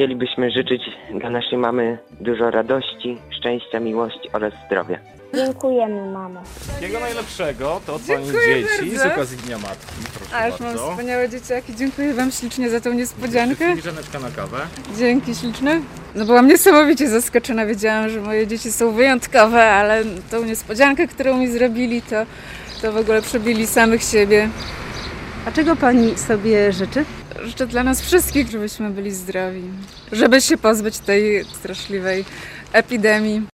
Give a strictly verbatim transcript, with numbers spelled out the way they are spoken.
chcielibyśmy życzyć dla naszej mamy dużo radości, szczęścia, miłości oraz zdrowia. Dziękujemy, mamo. Wszystkiego najlepszego, to od pani Dziękuję dzieci bardzo. z okazji Dnia Matki. Proszę A już mam bardzo. wspaniałe dzieciaki. Dziękuję wam ślicznie za tą niespodziankę. Wszystkim żaneczka na kawę. Dzięki śliczne. No byłam niesamowicie zaskoczona. Wiedziałam, że moje dzieci są wyjątkowe, ale tą niespodziankę, którą mi zrobili, to, to w ogóle przebili samych siebie. A czego pani sobie życzy? Życzę dla nas wszystkich, żebyśmy byli zdrowi. Żeby się pozbyć tej straszliwej epidemii.